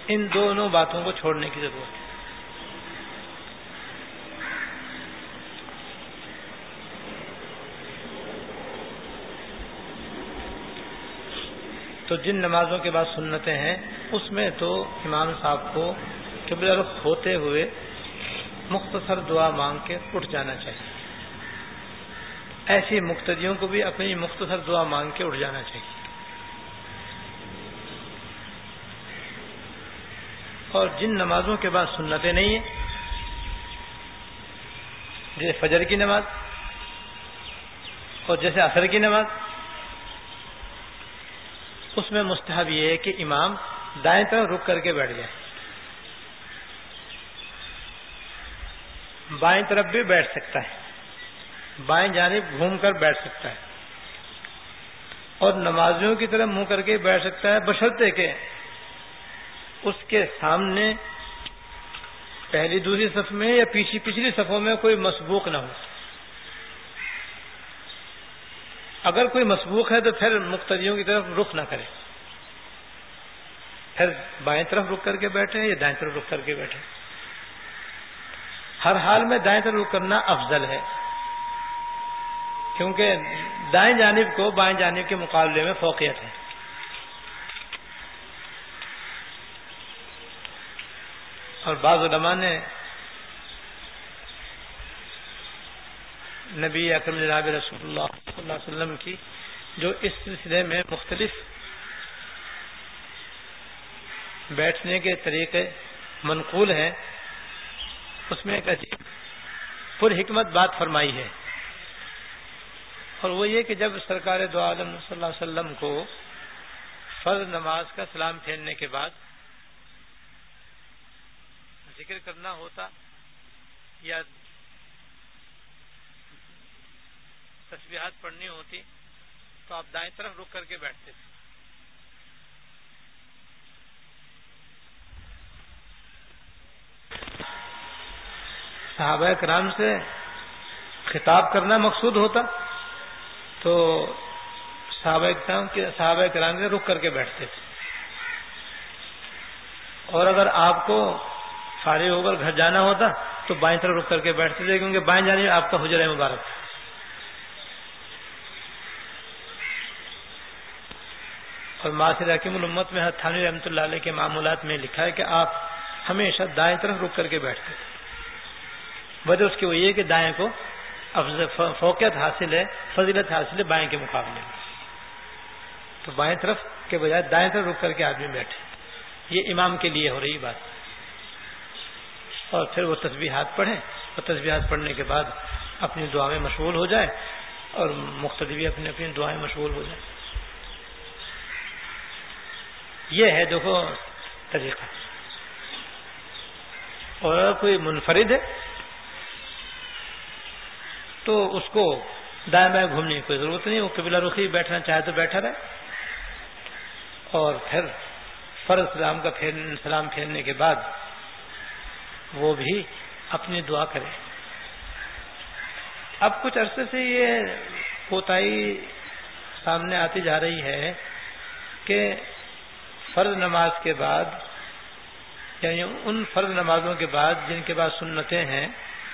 ان دونوں باتوں کو چھوڑنے کی ضرورت ہے. تو جن نمازوں کے بعد سنتیں ہیں اس میں تو امام صاحب کو قبلہ رخ ہوتے ہوئے مختصر دعا مانگ کے اٹھ جانا چاہیے. ایسی مقتدیوں کو بھی اپنی مختصر دعا مانگ کے اٹھ جانا چاہیے. اور جن نمازوں کے بعد سنتیں نہیں ہیں جیسے فجر کی نماز اور جیسے عصر کی نماز، اس میں مستحب یہ ہے کہ امام دائیں طرف رک کر کے بیٹھ جائے. بائیں طرف بھی بیٹھ سکتا ہے، بائیں جانب گھوم کر بیٹھ سکتا ہے اور نمازیوں کی طرف منہ کر کے بیٹھ سکتا ہے، بشرطے کہ اس کے سامنے پہلی دوسری صف میں یا پچھلی صفوں میں کوئی مسبوق نہ ہو. اگر کوئی مسبوق ہے تو پھر مقتدیوں کی طرف رخ نہ کرے، پھر بائیں طرف رک کر کے بیٹھے یا دائیں طرف رک کر کے بیٹھے. ہر حال میں دائیں طرف رک کرنا افضل ہے، کیونکہ دائیں جانب کو بائیں جانب کے مقابلے میں فوقیت ہے. اور بعض علماء نے نبی اکرم جناب رسول اللہ صلی اللہ علیہ وسلم کی جو اس سلسلے میں مختلف بیٹھنے کے طریقے منقول ہیں، اس میں ایک عجیب پر حکمت بات فرمائی ہے. اور وہ یہ کہ جب سرکار دو عالم صلی اللہ علیہ وسلم کو فرض نماز کا سلام پھیرنے کے بعد ذکر کرنا ہوتا یا تسبیحات پڑھنی ہوتی تو آپ دائیں طرف رک کر کے بیٹھتے تھے. صحابہ کرام سے خطاب کرنا مقصود ہوتا تو صحابہ کرام سے رک کر کے بیٹھتے تھے. اور اگر آپ کو فارغ ہو کر گھر جانا ہوتا تو بائیں طرف رک کر کے بیٹھتے تھے، کیونکہ بائیں جانب آپ کا حجرہ مبارک تھا. اور معاصر حکیم الامت میں تھانوی رحمۃ اللہ علیہ کے معمولات میں لکھا ہے کہ آپ ہمیشہ دائیں طرف رک کر کے بیٹھتے تھے. وجہ اس کی وہ یہ کہ دائیں کو فوقیت حاصل ہے، فضیلت حاصل ہے بائیں کے مقابلے میں. تو بائیں طرف کے بجائے دائیں طرف رک کر کے آدمی بیٹھے. یہ امام کے لیے ہو رہی بات. اور پھر وہ تسبیحات پڑھیں اور تسبیحات پڑھنے کے بعد اپنی دعا میں مشغول ہو جائے اور مقتدی بھی اپنی اپنی دعا میں مشغول ہو جائے. یہ ہے دیکھو طریقہ. اور اگر کوئی منفرد ہے تو اس کو دائیں بائیں گھومنے کی کوئی ضرورت نہیں، وہ قبلہ رخی بیٹھنا چاہے تو بیٹھا رہے. اور پھر فرض سلام پھیرنے کے بعد وہ بھی اپنی دعا کرے. اب کچھ عرصے سے یہ کوتاہی سامنے آتی جا رہی ہے کہ فرض نماز کے بعد یعنی ان فرض نمازوں کے بعد جن کے بعد سنتیں ہیں،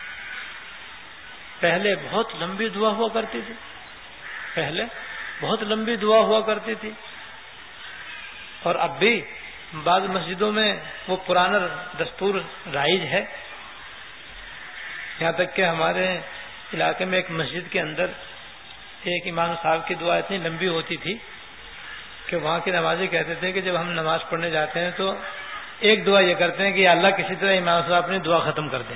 پہلے بہت لمبی دعا ہوا کرتی تھی. پہلے بہت لمبی دعا ہوا کرتی تھی اور اب بھی بعض مسجدوں میں وہ پرانا دستور رائج ہے. یہاں تک کہ ہمارے علاقے میں ایک مسجد کے اندر ایک امام صاحب کی دعا اتنی لمبی ہوتی تھی کہ وہاں کے نمازی کہتے تھے کہ جب ہم نماز پڑھنے جاتے ہیں تو ایک دعا یہ کرتے ہیں کہ یا اللہ کسی طرح امام صاحب اپنی دعا ختم کر دیں.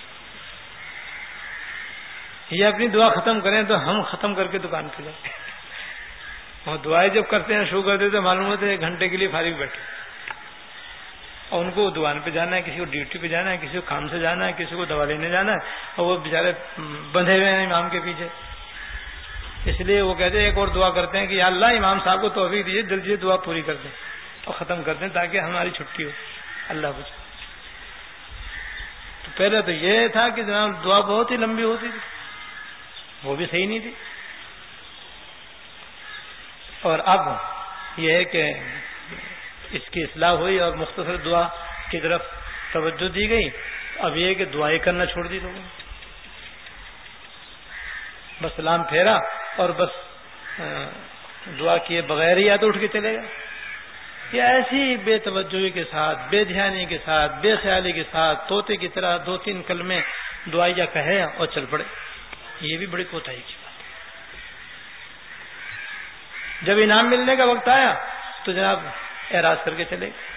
یہ اپنی دعا ختم کریں تو ہم ختم کر کے دکان پہ جائیں. اور دعائیں جب کرتے ہیں شروع کرتے تو معلوم ہوتا ہے 1 گھنٹے کے لیے فارغ بیٹھے. اور ان کو دکان پہ جانا ہے، کسی کو ڈیوٹی پہ جانا ہے، کسی کو کام سے جانا ہے، کسی کو دوا لینے جانا ہے، اور وہ بیچارے بندھے ہوئے ہیں امام کے پیچھے. اس لیے وہ کہتے ہیں ایک اور دعا کرتے ہیں کہ یا اللہ امام صاحب کو توفیق دیجیے، جلدی سے دعا پوری کر دیں اور ختم کر دیں تاکہ ہماری چھٹی ہو. اللہ بچا. تو پہلے تو یہ تھا کہ جناب دعا بہت ہی لمبی ہوتی تھی، وہ بھی صحیح نہیں تھی. اور اب یہ ہے کہ اس کی اصلاح ہوئی اور مختصر دعا کی طرف توجہ دی گئی. اب یہ کہ دعائیں کرنا چھوڑ دی لوگوں نے, بس سلام پھیرا اور بس دعا کیے بغیر ہی یا تو اٹھ کے چلے گا, یا ایسی بے توجہی کے ساتھ, بے دھیانی کے ساتھ, بے خیالی کے ساتھ طوطے کی طرح 2-3 کلمے دعائیا کہے اور چل پڑے. یہ بھی بڑی کوتاہی کی بات ہے. جب انعام ملنے کا وقت آیا تو جناب اعراض کر کے چلے گئے.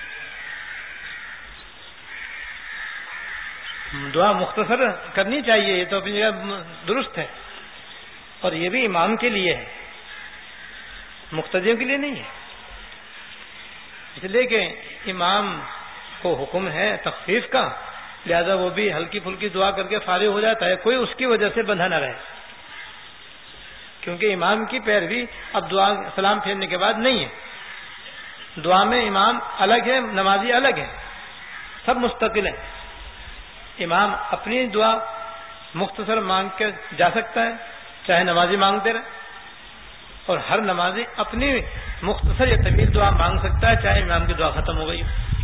دعا مختصر کرنی چاہیے, یہ تو اپنی جگہ درست ہے, اور یہ بھی امام کے لیے ہے, مقتدیوں کے لیے نہیں ہے. اس لیے کہ امام کو حکم ہے تخفیف کا, لہذا وہ بھی ہلکی پھلکی دعا کر کے فارغ ہو جاتا ہے, کوئی اس کی وجہ سے بندھا نہ رہے, کیونکہ امام کی پیروی اب دعا سلام پھیرنے کے بعد نہیں ہے. دعا میں امام الگ ہے, نمازی الگ ہے, سب مستقل ہیں. امام اپنی دعا مختصر مانگ کے جا سکتا ہے, چاہے نمازی مانگتے رہے, اور ہر نمازی اپنی مختصر یا طویل دعا مانگ سکتا ہے, چاہے امام کی دعا ختم ہو گئی.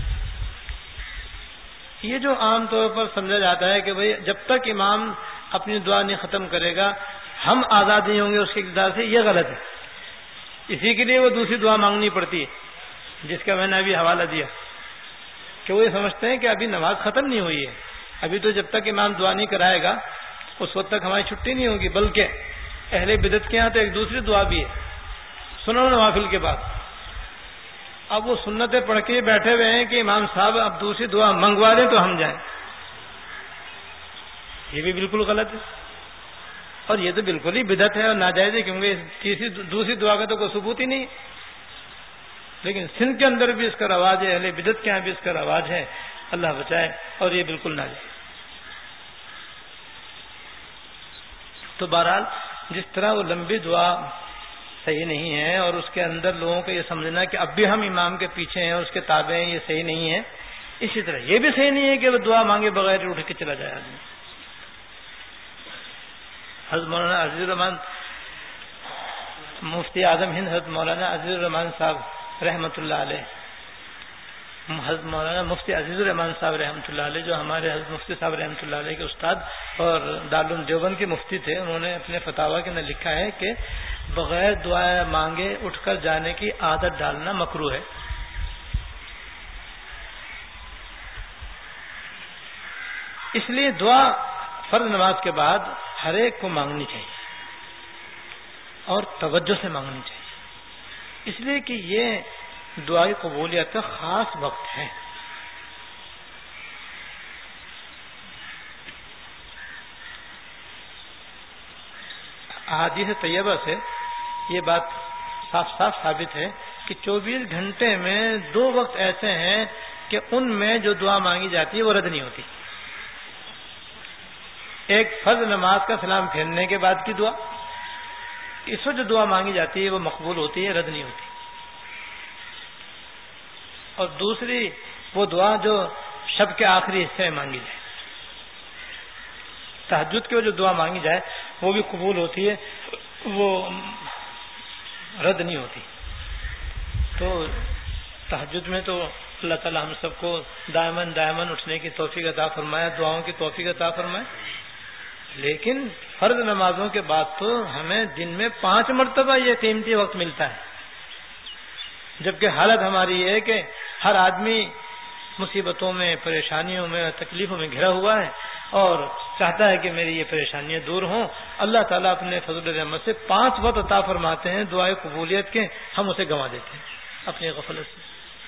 یہ جو عام طور پر سمجھا جاتا ہے کہ بھئی جب تک امام اپنی دعا نہیں ختم کرے گا ہم آزاد نہیں ہوں گے اس کے اقتدار سے, یہ غلط ہے. اسی کے لیے وہ دوسری دعا مانگنی پڑتی ہے, جس کا میں نے ابھی حوالہ دیا, کہ وہ یہ سمجھتے ہیں کہ ابھی نماز ختم نہیں ہوئی ہے, ابھی تو جب تک امام دعا نہیں کرائے گا اس وقت تک ہماری چھٹی نہیں ہوگی. بلکہ اہل بدعت کے یہاں تو ایک دوسری دعا بھی ہے سنن و نوافل کے بعد. اب وہ سنتیں پڑھ کے بیٹھے ہوئے ہیں کہ امام صاحب اب دوسری دعا منگوا دیں تو ہم جائیں. یہ بھی بالکل غلط ہے, اور یہ تو بالکل ہی بدعت ہے اور ناجائز ہے, کیونکہ دوسری دعا کا تو کوئی ثبوت ہی نہیں. لیکن سندھ کے اندر بھی اس کا رواج ہے, اہل بدعت کے یہاں بھی اس کا رواج ہے, اللہ بچائے, اور یہ بالکل ناجائز. تو بہرحال جس طرح وہ لمبی دعا صحیح نہیں ہے, اور اس کے اندر لوگوں کو یہ سمجھنا کہ اب بھی ہم امام کے پیچھے ہیں اور اس کے تابع ہیں, یہ صحیح نہیں ہے. اسی طرح یہ بھی صحیح نہیں ہے کہ وہ دعا مانگے بغیر اٹھ کے چلا جائے آدمی. حضرت مولانا عزیز الرحمان مفتی اعظم ہند حضرت مولانا عزیز الرحمان صاحب رحمۃ اللہ علیہ, حضرت مولانا مفتی عزیز الرحمان صاحب رحمۃ اللہ علیہ, جو ہمارے حضرت مفتی صاحب رحمۃ اللہ علیہ کے استاد اور دارالعلوم دیوبند کے مفتی تھے, انہوں نے اپنے فتاوی کے اندر لکھا ہے کہ بغیر دعا مانگے اٹھ کر جانے کی عادت ڈالنا مکروہ ہے. اس لیے دعا فرض نماز کے بعد ہر ایک کو مانگنی چاہیے اور توجہ سے مانگنی چاہیے, اس لیے کہ یہ دعائی قبولیت کا خاص وقت ہے. احادیث طیبہ سے یہ بات صاف صاف ثابت ہے کہ 24 گھنٹے میں 2 وقت ایسے ہیں کہ ان میں جو دعا مانگی جاتی ہے وہ رد نہیں ہوتی. ایک فرض نماز کا سلام پھیرنے کے بعد کی دعا, اس وقت جو دعا مانگی جاتی ہے وہ مقبول ہوتی ہے, رد نہیں ہوتی. اور دوسری وہ دعا جو شب کے آخری حصے میں مانگی جائے, تہجد کے جو دعا مانگی جائے وہ بھی قبول ہوتی ہے, وہ رد نہیں ہوتی. تو تہجد میں تو اللہ تعالی ہم سب کو دائماً اٹھنے کی توفیق عطا فرمائے, دعاؤں کی توفیق عطا فرمائے. لیکن فرض نمازوں کے بعد تو ہمیں دن میں 5 مرتبہ یہ قیمتی وقت ملتا ہے, جبکہ حالت ہماری یہ ہے کہ ہر آدمی مصیبتوں میں, پریشانیوں میں, تکلیفوں میں گھرا ہوا ہے اور چاہتا ہے کہ میری یہ پریشانیاں دور ہوں. اللہ تعالیٰ اپنے فضل و رحمت سے 5 وقت عطا فرماتے ہیں دعائے قبولیت کے, ہم اسے گنوا دیتے ہیں اپنی غفلت سے.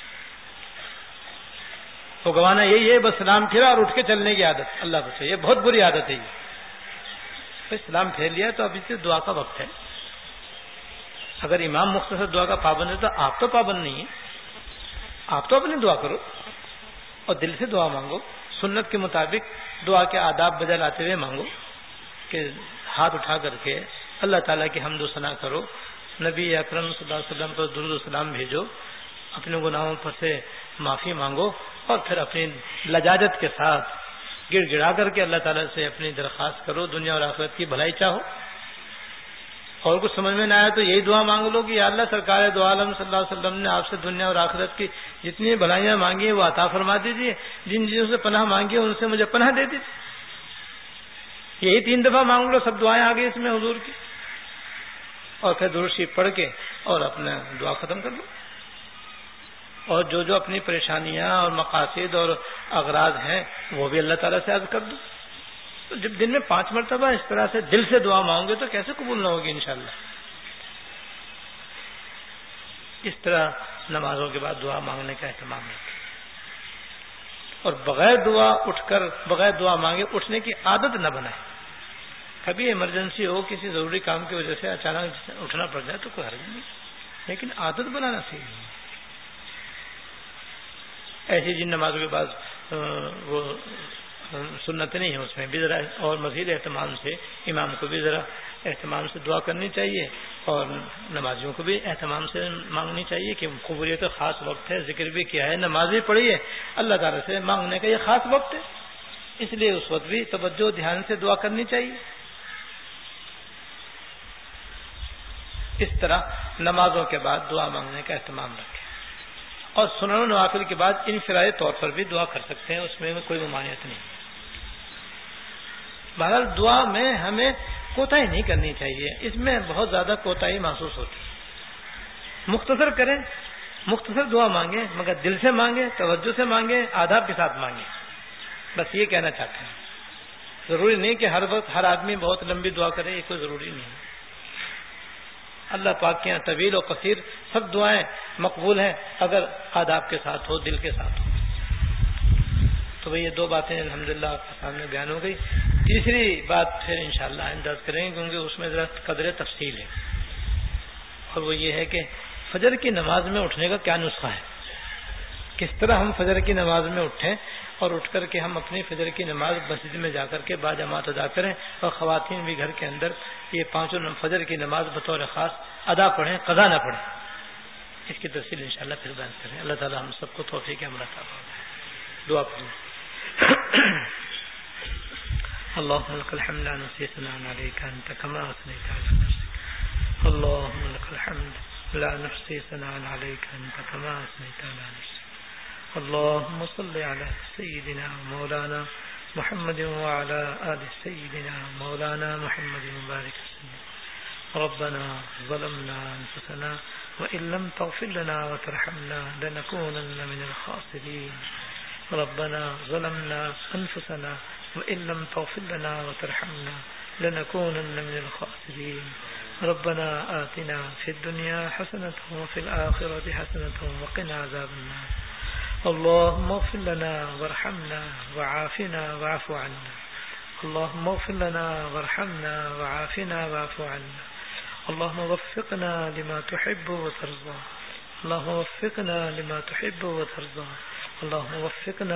تو گنوانا یہی ہے, بس سلام پھیرا اور اٹھ کے چلنے کی عادت, اللہ بچے, یہ بہت بری عادت ہے. یہ سلام پھیر لیا تو ابھی سے دعا کا وقت ہے. اگر امام مختصر دعا کا پابند ہے تو آپ تو پابند نہیں ہیں, آپ تو اپنی دعا کرو اور دل سے دعا مانگو, سنت کے مطابق دعا کے آداب بجا لاتے ہوئے مانگو کہ ہاتھ اٹھا کر کے اللہ تعالیٰ کی حمد و ثنا کرو, نبی اکرم صلی اللہ علیہ وسلم پر درود و سلام بھیجو, اپنے گناہوں پر سے معافی مانگو, اور پھر اپنی لجاجت کے ساتھ گڑ گڑا کر کے اللہ تعالیٰ سے اپنی درخواست کرو, دنیا اور آخرت کی بھلائی چاہو. اور کچھ سمجھ میں نہ آیا تو یہی دعا مانگ لو کہ یا اللہ سرکار دو عالم صلی اللہ علیہ وسلم نے آپ سے دنیا اور آخرت کی جتنی بھلائیاں مانگی ہیں وہ عطا فرما دیجیے، جن چیزوں سے پناہ مانگی ہے ان سے مجھے پناہ دے دیجیے. یہی 3 دفعہ مانگ لو، سب دعائیں آ گئی اس میں حضور کی، اور پھر درود شریف پڑھ کے اور اپنا دعا ختم کر لو. اور جو اپنی پریشانیاں اور مقاصد اور اغراض ہیں وہ بھی اللہ تعالیٰ سے عرض کر دو. تو جب دن میں 5 مرتبہ اس طرح سے دل سے دعا مانگو گے تو کیسے قبول نہ ہوگی انشاءاللہ. اس طرح نمازوں کے بعد دعا مانگنے کا اہتمام رکھیں، اور بغیر دعا مانگے اٹھنے کی عادت نہ بنائیں. کبھی ایمرجنسی ہو، کسی ضروری کام کی وجہ سے اچانک اٹھنا پڑ جائے تو کوئی حرج نہیں، لیکن عادت بنانا چاہیے. ایسی جن نمازوں کے بعد وہ سنت نہیں ہے اس میں بھی ذرا اور مزید اہتمام سے امام کو بھی ذرا اہتمام سے دعا کرنی چاہیے، اور نمازیوں کو بھی اہتمام سے مانگنی چاہیے کہ قبولیت کا خاص وقت ہے. ذکر بھی کیا ہے، نماز بھی پڑھی ہے، اللہ تعالیٰ سے مانگنے کا یہ خاص وقت ہے، اس لیے اس وقت بھی توجہ دھیان سے دعا کرنی چاہیے. اس طرح نمازوں کے بعد دعا مانگنے کا اہتمام رکھیں. اور سنن و نوافل کے بعد انفرادی طور پر بھی دعا کر سکتے ہیں، اس میں کوئی ممانعت نہیں. بہرحال دعا میں ہمیں کوتاہی نہیں کرنی چاہیے، اس میں بہت زیادہ کوتاہی محسوس ہوتی ہے. مختصر کریں، مختصر دعا مانگیں، مگر دل سے مانگیں، توجہ سے مانگیں، آداب کے ساتھ مانگیں. بس یہ کہنا چاہتے ہیں. ضروری نہیں کہ ہر وقت ہر آدمی بہت لمبی دعا کرے، یہ کوئی ضروری نہیں. اللہ پاک کے یہاں طویل و قصیر سب دعائیں مقبول ہیں اگر آداب کے ساتھ ہو، دل کے ساتھ ہو. تو یہ 2 باتیں الحمدللہ آپ کے سامنے بیان ہو گئی. تیسری بات پھر انشاءاللہ انداز کریں گے کیونکہ اس میں ذرا قدر تفصیل ہے، اور وہ یہ ہے کہ فجر کی نماز میں اٹھنے کا کیا نسخہ ہے. کس طرح ہم فجر کی نماز میں اٹھیں اور اٹھ کر کے ہم اپنی فجر کی نماز مسجد میں جا کر کے باجماعت ادا کریں، اور خواتین بھی گھر کے اندر یہ 5 فجر کی نماز بطور خاص ادا پڑھیں، قضا نہ پڑھیں. اس کی تفصیل انشاءاللہ پھر بیان کریں. اللہ تعالی ہم سب کو توفیق عمل عطا فرمائے. دعا کریں. اللهم لك الحمد لا نحصي ثناء عليك أنت كما أثنيت على نفسك. اللهم لك الحمد لا نحصي ثناء عليك أنت كما أثنيت على نفسك. اللهم صل على سيدنا مولانا محمد وعلى آل سيدنا مولانا محمد وبارك وسلم. ربنا ظلمنا أنفسنا وإن لم تغفر لنا وترحمنا لنكونن من الخاسرين. ربنا ظلمنا أنفسنا وإن لم تغفر لنا وترحمنا لنكونن من الخاسرين. ربنا آتنا في الدنيا حسنة وفي الآخرة حسنة وقنا عذاب النار. اللهم اغفر لنا وارحمنا وعافنا واعف عنا. اللهم اغفر لنا وارحمنا وعافنا واعف عنا. اللهم وفقنا لما تحب وترضى. اللهم وفقنا لما تحب وترضى. اللهم وفقنا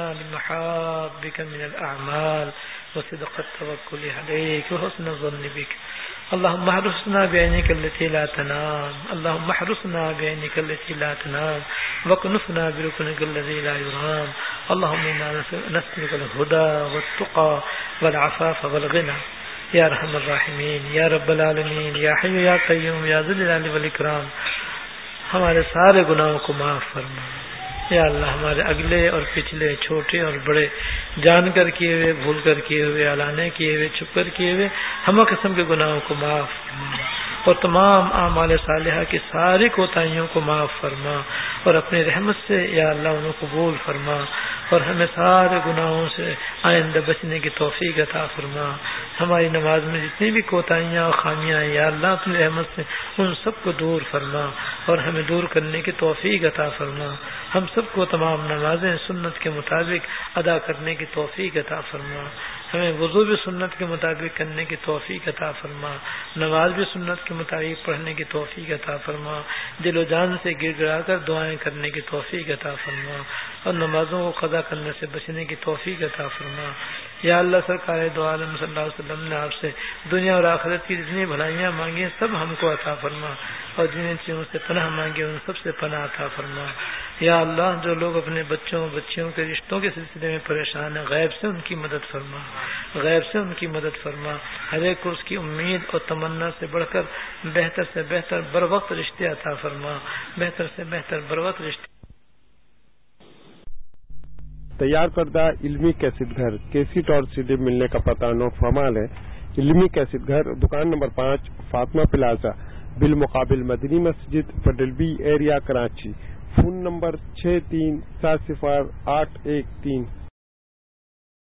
لمحابك من الأعمال وصدق التوكل عليك وحسن الظن بك. اللهم احرسنا بعينك التي لا تنام. اللهم احرسنا بعينك التي لا تنام واكنفنا بركنك الذي لا يرام. اللهم إنا نسألك الهدى والتقى والعفاف والغنى یا ارحم الراحمین یا رب العالمین یا حی یا قیوم یا ذی الجلال والاکرام. ہمارے سارے گناہوں کو معاف فرما یا اللہ. ہمارے اگلے اور پچھلے، چھوٹے اور بڑے، جان کر کیے ہوئے، بھول کر کیے ہوئے، علانیہ کیے ہوئے، چھپ کر کیے ہوئے ہم قسم کے گناہوں کو معاف فرما، اور تمام اعمال صالحہ کی ساری کوتاہیوں کو معاف فرما، اور اپنی رحمت سے یا اللہ انہیں قبول فرما، اور ہمیں سارے گناہوں سے آئندہ بچنے کی توفیق عطا فرما. ہماری نماز میں جتنی بھی کوتاہیاں اور خامیاں ہیں یا اللہ اپنی رحمت سے ان سب کو دور فرما، اور ہمیں دور کرنے کی توفیق عطا فرما. ہم سب کو تمام نمازیں سنت کے مطابق ادا کرنے کی توفیق عطا فرما. ہمیں وضو بھی سنت کے مطابق کرنے کی توفیق عطا فرما، نماز بھی سنت کے مطابق پڑھنے کی توفیق عطا فرما، دل و جان سے گر گڑا کر دعائیں کرنے کی توفیق عطا فرما، اور نمازوں کو قضا کرنے سے بچنے کی توفیق عطا فرما. یا اللہ سرکار دو عالم صلی اللہ علیہ وسلم نے آپ سے دنیا اور آخرت کی جتنی بھلائیاں مانگی ہیں سب ہم کو عطا فرما، اور جن چیزوں سے پناہ مانگی ان سب سے پناہ عطا فرما. یا اللہ جو لوگ اپنے بچیوں کے رشتوں کے سلسلے میں پریشان ہیں غیب سے ان کی مدد فرما، غیب سے ان کی مدد فرما. ہر ایک کو اس کی امید اور تمنا سے بڑھ کر بہتر سے بہتر بر وقت رشتے عطا فرما، بہتر سے بہتر بر وقت رشتے تیار کردہ علمی کیسٹ گھر کیسٹ اور سی ڈی ملنے کا پتہ نو فرمال ہے. علمی کیسٹ گھر دکان نمبر 5 فاطمہ پلازا بالمقابل مدنی مسجد پٹل B area Karachi. Phone number 63708113